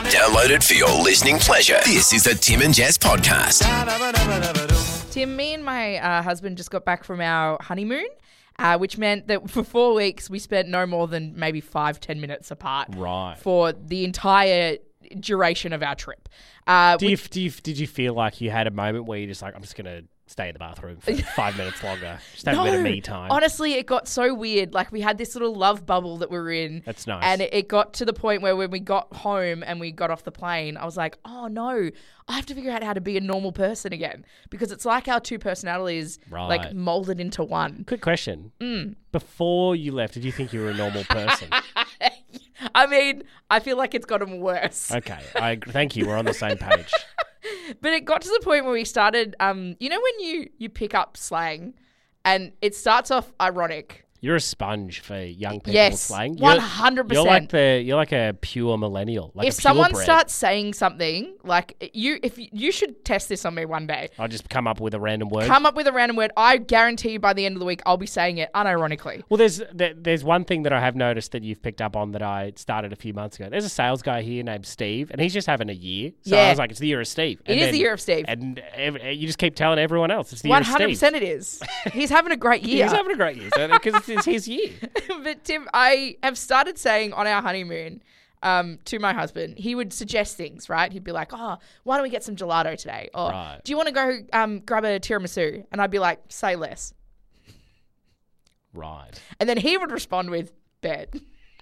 Download it for your listening pleasure. This is the Tim and Jess podcast. Tim, me and my husband just got back from our honeymoon, which meant that for 4 weeks we spent no more than maybe 5-10 minutes apart. Right. For the entire duration of our trip. Did you feel like you had a moment where you're just like, I'm just going to stay in the bathroom for 5 minutes longer? Just have a bit of me time. Honestly, it got so weird. Like, we had this little love bubble that we were in. That's nice. And it got to the point where when we got home and we got off the plane, I was like, oh no, I have to figure out how to be a normal person again. Because it's like our two personalities like molded into one. Quick question. Before you left, did you think you were a normal person? I mean, I feel like it's gotten worse. Okay. Thank you. We're on the same page. But it got to the point where we started, you know when you pick up slang and it starts off ironic. You're a sponge for young people's slang. 100%. You're like a pure millennial. Like if someone starts saying something, like you should test this on me one day. I'll just come up with a random word. I guarantee you by the end of the week, I'll be saying it unironically. Well, there's one thing that I have noticed that you've picked up on that I started a few months ago. There's a sales guy here named Steve, and he's just having a year. So I was like, it's the year of Steve. It is the year of Steve. And you just keep telling everyone else it's the year of Steve. 100% it is. He's having a great year. He's having a great year because it's his year. But Tim, I have started saying on our honeymoon to my husband, he would suggest things, right? He'd be like, oh, why don't we get some gelato today? Or do you want to go grab a tiramisu? And I'd be like, say less. Right. And then he would respond with, bet.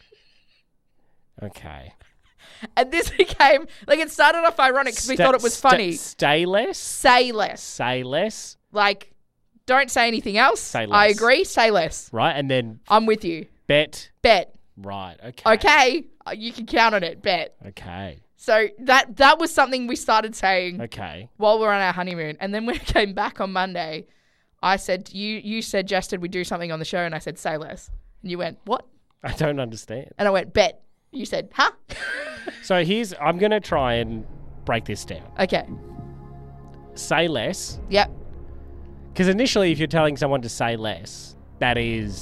Okay. And this became, like, it started off ironic because we thought it was funny. Stay less? Say less. Say less? Like, don't say anything else. Say less. I agree. Say less. Right. And then I'm with you. Bet. Right. Okay. Okay. You can count on it. Bet. Okay. So that was something we started saying. Okay. While we were on our honeymoon, and then when I came back on Monday, I said you suggested we do something on the show, and I said say less, and you went what? I don't understand. And I went bet. You said huh? So I'm gonna try and break this down. Okay. Say less. Yep. Because initially, if you're telling someone to say less, that's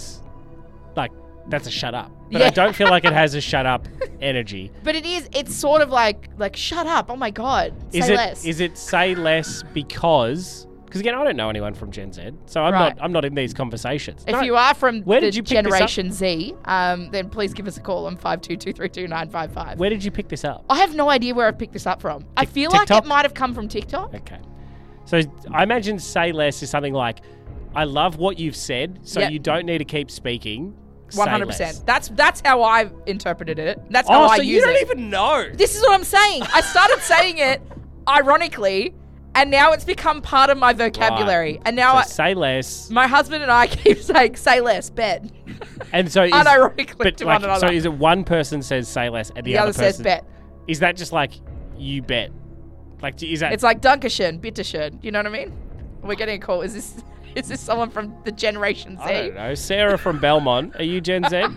a shut up. But I don't feel like it has a shut up energy. But it is. It's sort of like shut up. Oh my God. Say less. Is it say less because again, I don't know anyone from Gen Z, so I'm not in these conversations. If you are from the Generation Z, then please give us a call on 52232955. Where did you pick this up? I have no idea where I picked this up from. I feel like it might have come from TikTok. Okay. So I imagine say less is something like, I love what you've said, so you don't need to keep speaking. 100%. That's how I interpreted it. That's how I use it. Oh, so you don't even know. This is what I'm saying. I started saying it ironically, and now it's become part of my vocabulary. Right. And now say less. My husband and I keep saying say less, bet. And so unironically to one another. So is it one person says say less and the other person says bet? Is that just like you bet? Like is that? It's like Dankeschön, bitteschön. You know what I mean? We're getting a call. Is this someone from the Generation Z? I don't know. Sarah from Belmont. Are you Gen Z?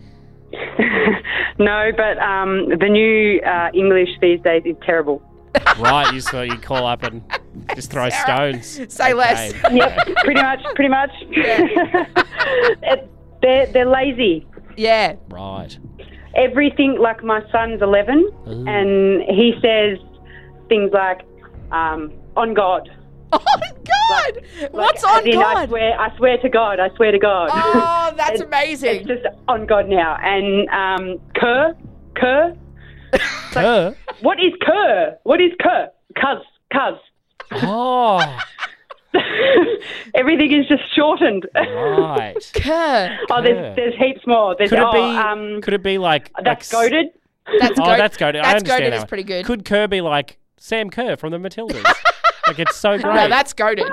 No, but the new English these days is terrible. Right, you call up and just throw stones. Say less. Yep, pretty much. Yeah. They're lazy. Yeah. Right. Everything, like my son's 11, and he says things like, on God. On God? What's on God? I swear to God. Oh, that's amazing. It's just on God now. And cur. Cur? What is cur? Cuz. Oh. Everything is just shortened. Right. Cur. Oh, there's heaps more. Could it be like... That's goated. That's goated. That's goated. That's goated is pretty good. Could Kerr be like Sam Kerr from the Matildas? Like, it's so great. No, that's goated.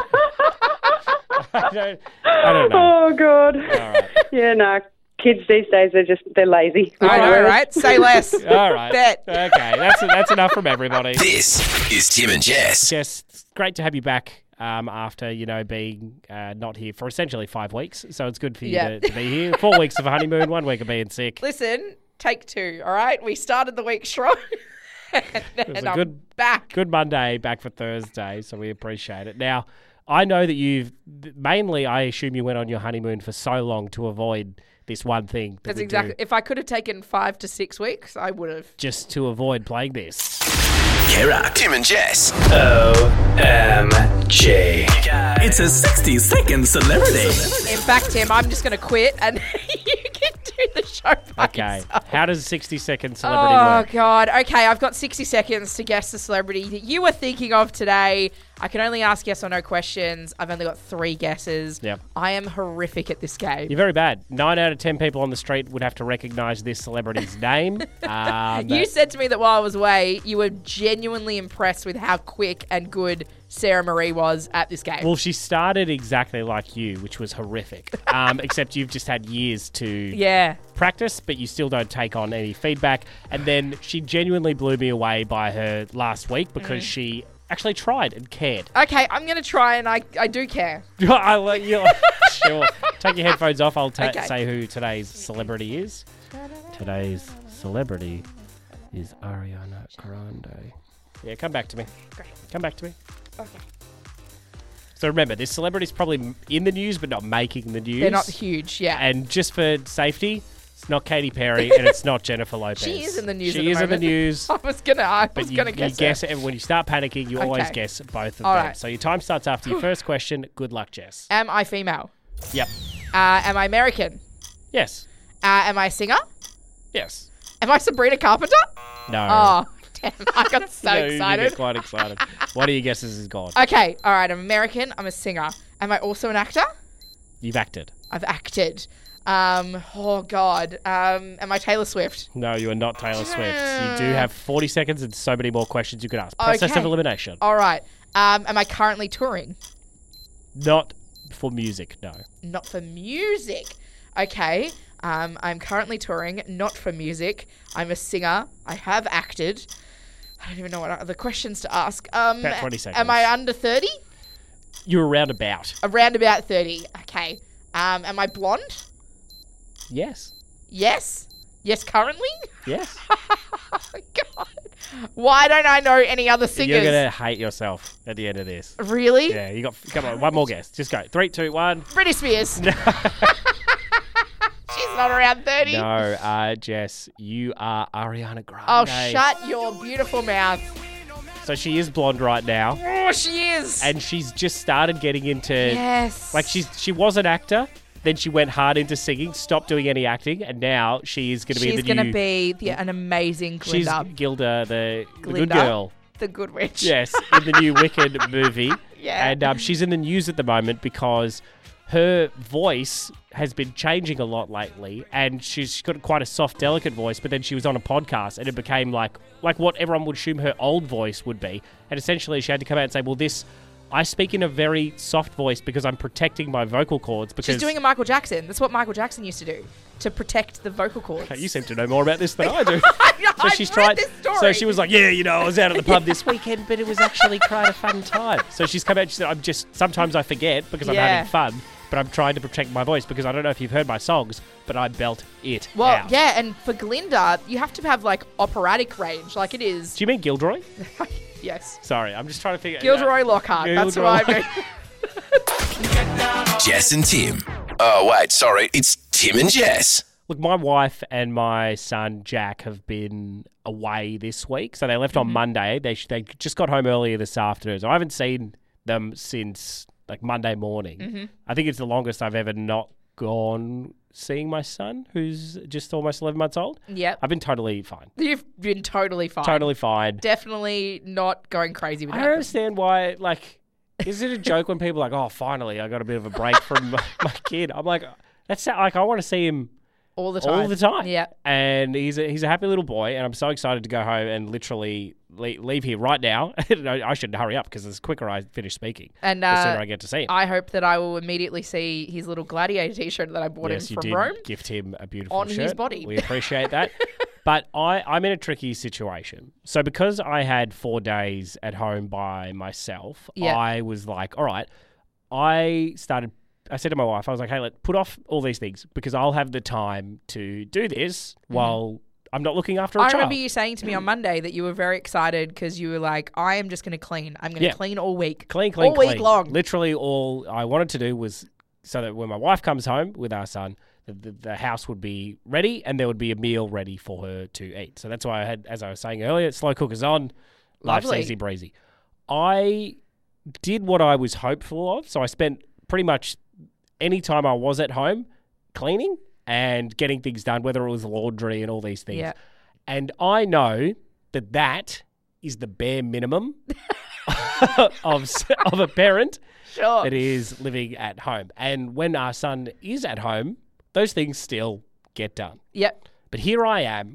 I don't know. Oh, God. All right. Yeah, no. Kids these days, they're lazy. I know, right? Say less. All right. Bet. Okay, that's enough from everybody. This is Tim and Jess. Jess, it's great to have you back after, being not here for essentially 5 weeks. So it's good for you to be here. 4 weeks of a honeymoon, 1 week of being sick. Listen, take 2, all right? We started the week strong. and I'm back. Good Monday, back for Thursday, so we appreciate it. Now, I know that I assume you went on your honeymoon for so long to avoid this one thing. That's exactly. If I could have taken 5 to 6 weeks, I would have. Just to avoid playing this. Kira, Tim and Jess. OMG. It's a 60-second celebrity. In fact, Tim, I'm just going to quit and you can do the show by yourself. How does 60-second celebrity work? Oh, God. Okay, I've got 60 seconds to guess the celebrity that you were thinking of today. I can only ask yes or no questions. I've only got 3 guesses. Yep. I am horrific at this game. You're very bad. 9 out of 10 people on the street would have to recognise this celebrity's name. You said to me that while I was away, you were genuinely impressed with how quick and good Sarah Marie was at this game. Well, she started exactly like you, which was horrific. Except you've just had years to practice, but you still don't take on any feedback. And then she genuinely blew me away by her last week because she actually tried and cared. Okay, I'm going to try, and I do care. Sure. Take your headphones off. I'll say who today's celebrity is. Today's celebrity is Ariana Grande. Yeah, come back to me. Great. Come back to me. Okay. So remember, this celebrity's probably in the news, but not making the news. They're not huge, yeah. And just for safety, it's not Katy Perry and it's not Jennifer Lopez. She is in the news. She is in the news. I was gonna guess. You guess it, and when you start panicking, you always guess both of them. Right. So your time starts after your first question. Good luck, Jess. Am I female? Yep. Am I American? Yes. Am I a singer? Yes. Am I Sabrina Carpenter? No. Oh, damn! I got so You excited. get quite excited. One of your guesses is gone. Okay, all right. I'm American. I'm a singer. Am I also an actor? You've acted. I've acted. Oh God. Am I Taylor Swift? No, you are not Taylor Swift. You do have 40 seconds and so many more questions you could ask. Process of elimination. All right. Am I currently touring? Not for music, no. Not for music. Okay. I'm currently touring, not for music. I'm a singer. I have acted. I don't even know what other questions to ask. About 20 seconds. Am I under 30? You're around about. Around about 30. Okay. Am I blonde? Yes. Yes. Yes, currently? Yes. Oh, God. Why don't I know any other singers? You're going to hate yourself at the end of this. Really? Yeah, come on, one more guess. Just go. 3, 2, 1. Britney Spears. She's not around 30. No, Jess, you are Ariana Grande. Oh, shut your beautiful mouth. So she is blonde right now. Oh, she is. And she's just started getting into... Yes. Like, she was an actor, then she went hard into singing, stopped doing any acting, and now she is going to be the new... She's going to be an amazing Glinda. She's Gilda, the good girl. The good witch. Yes, in the new Wicked movie. Yeah. And she's in the news at the moment because her voice has been changing a lot lately, and she's got quite a soft, delicate voice, but then she was on a podcast, and it became like what everyone would assume her old voice would be. And essentially she had to come out and say, well, I speak in a very soft voice because I'm protecting my vocal cords. Because she's doing a Michael Jackson. That's what Michael Jackson used to do, to protect the vocal cords. You seem to know more about this than I do. So she's tried this story. So she was like, yeah, I was out at the pub this weekend, but it was actually quite a fun time. So she's come out and she said, sometimes I forget because I'm having fun, but I'm trying to protect my voice because I don't know if you've heard my songs, but I belt it out. Yeah, and for Glinda, you have to have operatic range, like it is. Do you mean Gilderoy? Yes. Sorry, I'm just trying to figure out. Gilderoy Lockhart, that's who I mean. Jess and Tim. Oh, wait, sorry. It's Tim and Jess. Look, my wife and my son, Jack, have been away this week. So they left on Monday. They just got home earlier this afternoon. So I haven't seen them since Monday morning. I think it's the longest I've ever not gone seeing my son, who's just almost 11 months old. Yep. I've been totally fine. You've been totally fine. Totally fine. Definitely not going crazy with I don't understand why, is it a joke when people are like, oh, finally, I got a bit of a break from my kid? I'm like, that's I want to see him all the time. Yeah. And he's a happy little boy, and I'm so excited to go home and literally leave here right now. I should hurry up because the quicker I finish speaking, and the sooner I get to see him. I hope that I will immediately see his little Gladiator t-shirt that I bought him from Rome. Gift him a beautiful on shirt. his body. We appreciate that. But I'm in a tricky situation. So because I had 4 days at home by myself, I was like, all right, I said to my wife, I was like, hey, let's put off all these things because I'll have the time to do this while I'm not looking after a child. I remember you saying to me on Monday that you were very excited because you were like, I am just going to clean. I'm going to clean all week. Clean. All week long. Literally all I wanted to do was so that when my wife comes home with our son, the house would be ready and there would be a meal ready for her to eat. So that's why I had, as I was saying earlier, slow cookers on, life's Lovely. easy breezy. I did what I was hopeful of. So I spent pretty much any time I was at home cleaning and getting things done, whether it was laundry and all these things. Yeah. And I know that is the bare minimum of a parent Sure. that is living at home. And when our son is at home, those things still get done. Yep. But here I am,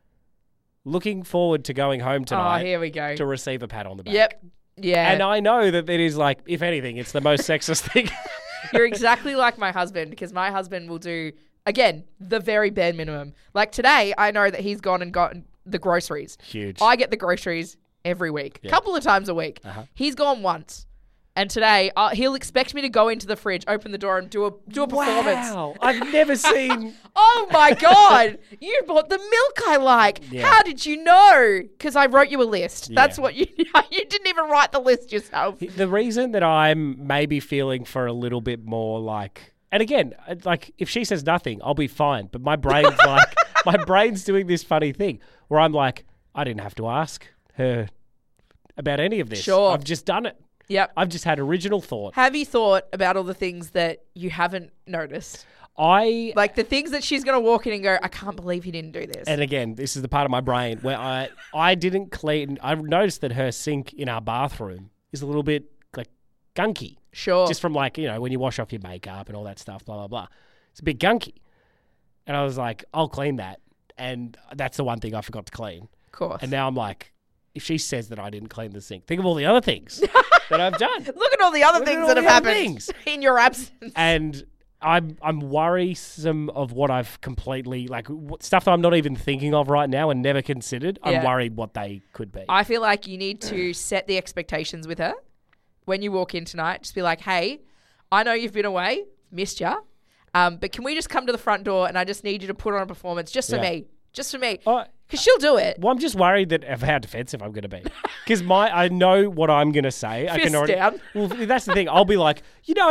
looking forward to going home tonight Oh, here we go. to receive a pat on the back. Yep. Yeah. And I know that it is like, if anything, it's the most sexist thing. You're exactly like my husband, because my husband will do, again, the very bare minimum. Like today, I know that he's gone and gotten the groceries. Huge. I get the groceries every week, a couple of times a week. He's gone once. And today, he'll expect me to go into the fridge, open the door, and do a performance. Wow. I've never seen... Oh my God! You bought the milk I like. Yeah. How did you know? Because I wrote you a list. That's Yeah. what you didn't even write the list yourself. The reason that I'm maybe feeling for a little bit more like... And again, like, if she says nothing, I'll be fine. But my brain's like... My brain's doing this funny thing where I'm like, I didn't have to ask her about any of this. Sure. I've just done it. Yep. I've just had original thought. Have you thought about all the things that you haven't noticed? Like Like the things that she's going to walk in and go, I can't believe you didn't do this. and again, this is the part of my brain where I didn't clean. I noticed that her sink in our bathroom is a little bit like gunky. Sure. Just from like, when you wash off your makeup and all that stuff, blah, blah, blah. It's a bit gunky. And I was like, I'll clean that. And that's the one thing I forgot to clean. Of course. And now I'm like, if she says that I didn't clean the sink, think of all the other things that I've done. Look at all the other Look at things all that the have other happened things. in your absence. And I'm worrisome of what I've completely, like, stuff that I'm not even thinking of right now and never considered. I'm Yeah. worried what they could be. I feel like you need to set the expectations with her when you walk in tonight. Just be like, hey, I know you've been away, missed ya, but can we just come to the front door and I just need you to put on a performance just for Yeah. me. Just for me. Oh, Because she'll do it. Well, I'm just worried that of how defensive I'm going to be. Because I know what I'm going to say. I Fist can already. down. Well, that's the thing. I'll be like,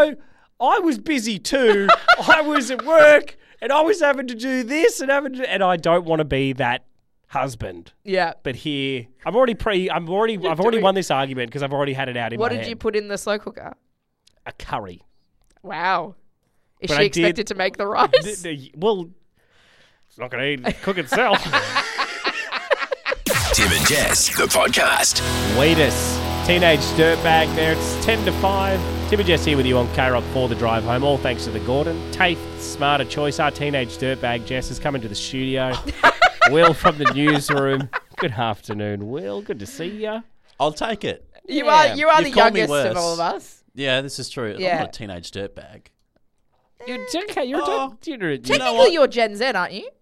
I was busy too. I was at work and I was having to do this and and I don't want to be that husband. Yeah. But here, I've already doing- won this argument because I've already had it out in What my did head. you put in the slow cooker? A curry. Wow. Is But she I did- expected to make the rice? Well, it's not going to cook itself. Tim and Jess, the podcast. Wheatus, Teenage Dirtbag there. It's 10 to 5. Tim and Jess here with you on K-Rock for the drive home. All thanks to the Gordon. TAFE, smarter choice. Our Teenage Dirtbag Jess has come into the studio. Will from the newsroom. Good afternoon, Will. Good to see you. I'll take it. You are the You've called me youngest of worse. all of us. Yeah, this is true. Yeah. I'm not a teenage dirtbag. You're okay. You're Oh. Technically, you're Gen Z, aren't you?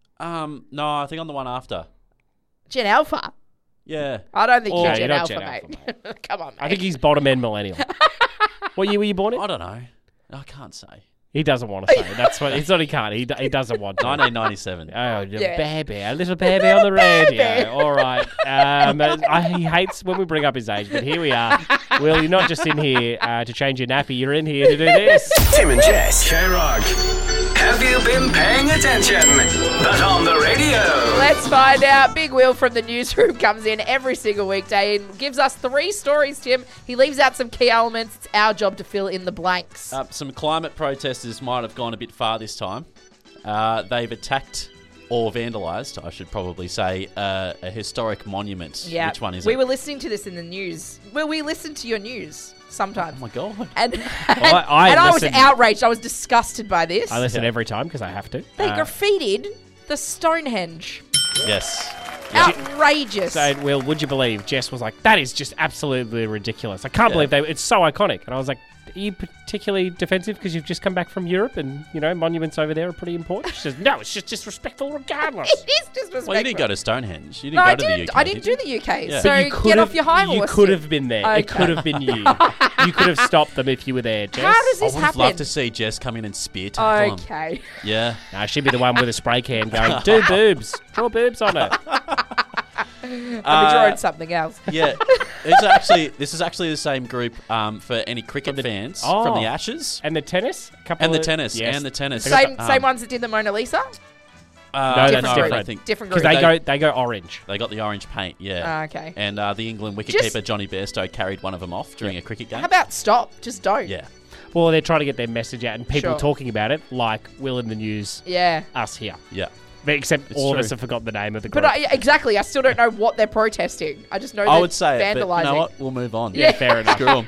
No, I think I'm the one after. Gen Alpha. Yeah. I don't think Oh, you're you're Gen not Alpha, Gen mate. Alpha, Come on, mate. I think he's bottom end millennial. What year were you born in? I don't know. I can't say. He doesn't want to say. That's what. It's not. He can't. He doesn't want to. 1997. Oh, Yeah. baby, a little baby on the radio. All right. He hates when we bring up his age, but here we are. Will, you're not just in here to change your nappy. You're in here to do this. Tim and Jess. K-Rock. Have you been paying attention? But on the radio. Let's find out. Big Will from the newsroom comes in every single weekday and gives us 3 stories, Tim. He leaves out some key elements. It's our job to fill in the blanks. Some climate protesters might have gone a bit far this time. They've attacked or vandalised, I should probably say, a historic monument. Yeah. Which one is we it? were listening to this in the news. Well, we listen to your news sometimes. Oh, my God. And, I and I was listen- outraged. I was disgusted by this. I listen every time because I have to. They graffitied the Stonehenge. Yes. Outrageous. So, Will, would you believe Jess was like, that is just absolutely ridiculous. I can't believe it's so iconic. And I was like, are you particularly defensive because you've just come back from Europe and, monuments over there are pretty important? She says, no, it's just disrespectful regardless. It is disrespectful. Well, you didn't go to Stonehenge. You didn't No, go I to the didn't. UK. I didn't do did the UK. Yeah. So But you could get have, off your high You horse. could Tim. have been there. Okay. It could have been you. You could have stopped them if you were there, Jess. How does I this would have happen? loved to see Jess come in and spear tackle him. Okay. Yeah. Nah, she'd be the one with a spray can going, do boobs. Draw boobs on her. I'll be drawing something else. Yeah. This is actually the same group for any cricket fans Oh. from the Ashes And the tennis? and the tennis. Same ones that did the Mona Lisa? No, that's Different different. group. think Different Because group. they go orange. they got the orange paint, yeah. Okay. And the England wicketkeeper Johnny Bairstow carried one of them off during a cricket game. How about stop? Just don't. Yeah. Well, they're trying to get their message out and people Sure. talking about it, like Will in the News, Yeah. us here. Yeah. But except It's all true. of us have forgotten the name of the group. But exactly, I still don't know what they're protesting. I just know I they're would say it, but vandalising. you know what? We'll move on. yeah, fair enough. Screw 'em.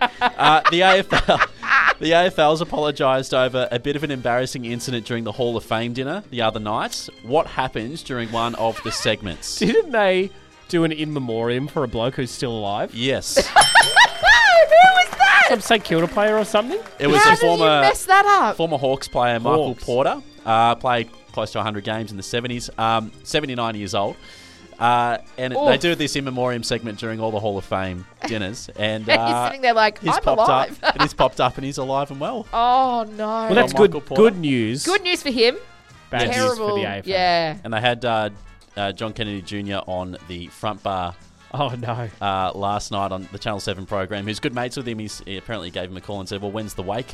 The AFL's apologised over a bit of an embarrassing incident during the Hall of Fame dinner the other night. What happens during one of the segments? Didn't they do an in memoriam for a bloke who's still alive? Yes. Who was that? Some St Kilda player or something? It was How a did you mess that up? former Hawks player, Michael Hawks. Porter. Played close to 100 games in the 70s. 79 years old. And they do this in memoriam segment during all the Hall of Fame dinners. And And he's sitting there like, he's I'm popped alive. up. And he's popped up and he's alive and well. Oh, no. Well, that's Michael good. Porter. Good news. Good news for him. Bad news Terrible. for the AFL. Yeah. And they had John Kennedy Jr. on the front bar Oh no. last night on the Channel 7 program. Who's good mates with him. He apparently gave him a call and said, well, when's the wake?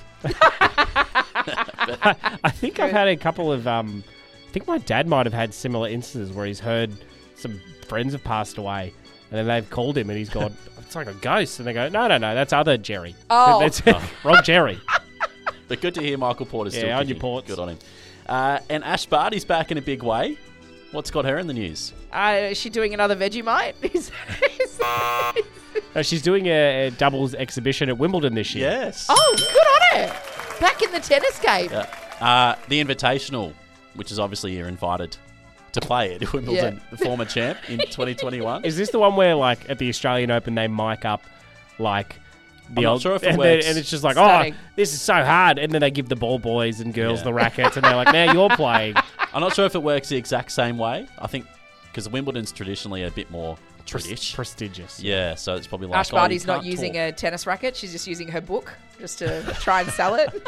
I think I've had a couple of. I think my dad might have had similar instances where he's heard some friends have passed away, and then they've called him and he's gone, "It's like a ghost," and they go, "No, that's other Jerry. Oh. That's wrong Jerry." But good to hear Michael Porter's still on kicking. your ports. Good on him. And Ash Barty's back in a big way. What's got her in the news? Is she doing another Vegemite? No, she's doing a doubles exhibition at Wimbledon this year. Yes. Oh, good on her. Back in the tennis game. The Invitational, which is obviously you're invited to play at Wimbledon, the former champ in 2021. Is this the one where, like, at the Australian Open, they mic up, like, the I'm not old, sure if it and, works. and it's just like, Stunning. oh, this is so hard, and then they give the ball boys and girls Yeah. the rackets, and they're like, now you're playing. I'm not sure if it works the exact same way. I think because Wimbledon's traditionally a bit more Prestigious. Yeah, so it's probably like Ash Barty's you not can't using talk. a tennis racket. She's just using her book just to try and sell it.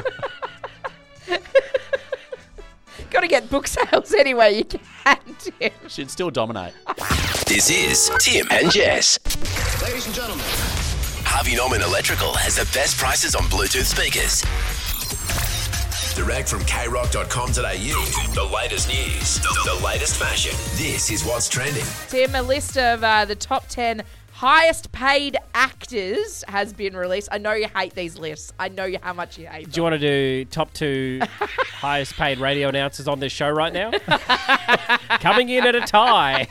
Got to get book sales anyway you can, Tim. She'd still dominate. This is Tim and Jess. Ladies and gentlemen, Harvey Norman Electrical has the best prices on Bluetooth speakers. Direct from krock.com.au. The latest news, the latest fashion. This is what's trending. Tim, a list of the top 10 highest paid actors has been released. I know you hate these lists. I know how much you hate them. Do you want to do top 2 highest paid radio announcers on this show right now? Coming in at a tie.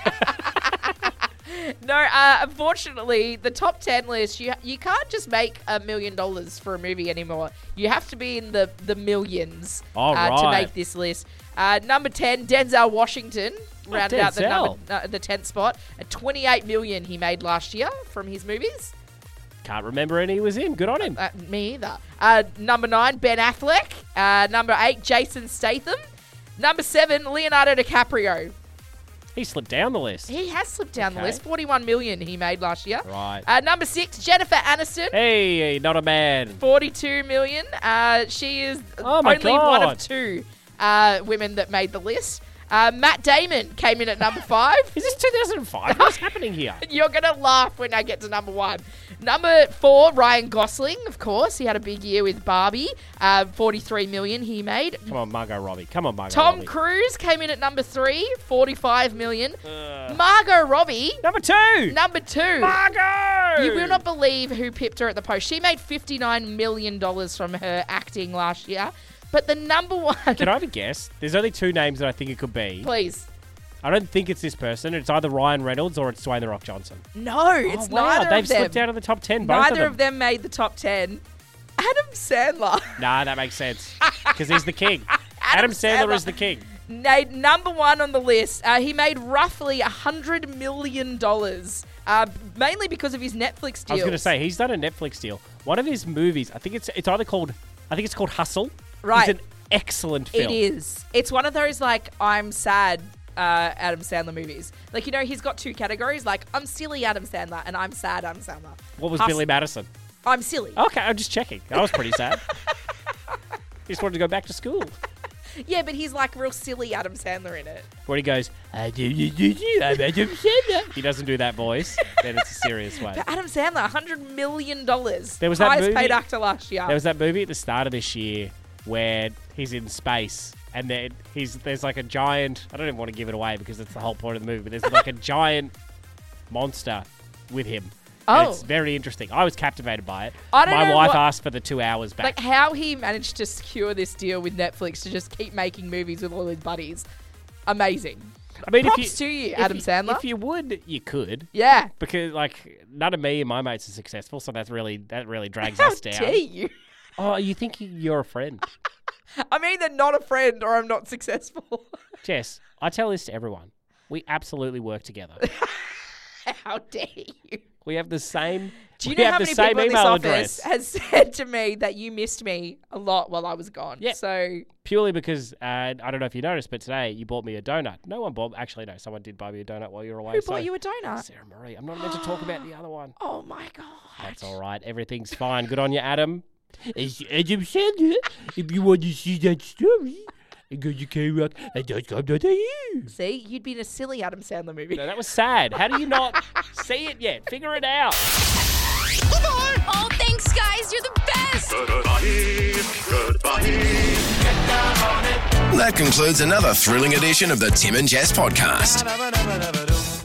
No, unfortunately, the top 10 list, you can't just make $1 million for a movie anymore. You have to be in the millions Oh, to right. make this list. Number 10, Denzel Washington rounded out Denzel. the 10th spot. At $28 million he made last year from his movies. Can't remember any he was in. Good on him. Me either. Number 9, Ben Affleck. Number 8, Jason Statham. Number 7, Leonardo DiCaprio. He slipped down the list. He has slipped down the Okay. list. $41 million he made last year. Right. Number 6, Jennifer Aniston. Hey, not a man. $42 million. She is Oh my only one God. of 2 women that made the list. Matt Damon came in at number 5. Is this 2005? What's happening here? You're going to laugh when I get to number 1. Number 4, Ryan Gosling, of course. He had a big year with Barbie. $43 million he made. Come on, Margot Robbie. Come on, Margot Tom Robbie. Cruise came in at number 3, $45 million. Margot Robbie, Number 2. number 2. Margot! You will not believe who pipped her at the post. She made $59 million from her acting last year. But the number 1... Can I have a guess? There's only 2 names that I think it could be. Please. I don't think it's this person. It's either Ryan Reynolds or it's Dwayne The Rock Johnson. No, it's Oh, wow. neither They've of them. slipped out of the top 10, both Neither of them. made the top 10. Adam Sandler Nah, that makes sense. Because he's the king. Adam Sandler is the king. made number 1 on the list. He made roughly $100 million, mainly because of his Netflix deal. I was going to say, he's done a Netflix deal. One of his movies, I think it's either called, it's called Hustle. Right. It's an excellent film. It is. It's one of those, like, I'm sad Adam Sandler movies. Like, you know, he's got 2 categories. Like, I'm silly Adam Sandler and I'm sad Adam Sandler. What was Billy Madison? I'm silly. Okay, I'm just checking. That was pretty sad. He just wanted to go back to school. Yeah, but he's like real silly Adam Sandler in it. Where he goes, I'm Adam Sandler. He doesn't do that voice. Then it's a serious way. But Adam Sandler, $100 million. There was that highest movie- paid actor last year. There was that movie at the start of this year where he's in space and then there's like a giant, I don't even want to give it away because it's the whole point of the movie, but there's like a giant monster with him. And it's very interesting. I was captivated by it. My wife asked for the 2 hours back. Like how he managed to secure this deal with Netflix to just keep making movies with all his buddies. Amazing. I mean, props to you, Adam Sandler. If you would, you could. Yeah. Because like none of me and my mates are successful, so that really drags us down. How dare you? Oh, you think you're a friend? I'm either not a friend or I'm not successful. Jess, I tell this to everyone. We absolutely work together. How dare you? We have the same. Do you know how many people in this office address. has said to me that you missed me a lot while I was gone? Yeah. So purely because I don't know if you noticed, but today you bought me a donut. No one bought. Actually, no, someone did buy me a donut while you were away. Who bought you a donut? Sarah Marie. I'm not meant to talk about the other one. Oh my god. That's all right. Everything's fine. Good on you, Adam. It's Adam Sandler. If you want to see that story, go to KRock.com.au. See, you'd be in a silly Adam Sandler movie. No, that was sad. How do you not see it yet? Figure it out. Oh, thanks, guys. You're the best. That concludes another thrilling edition of the Tim and Jess podcast.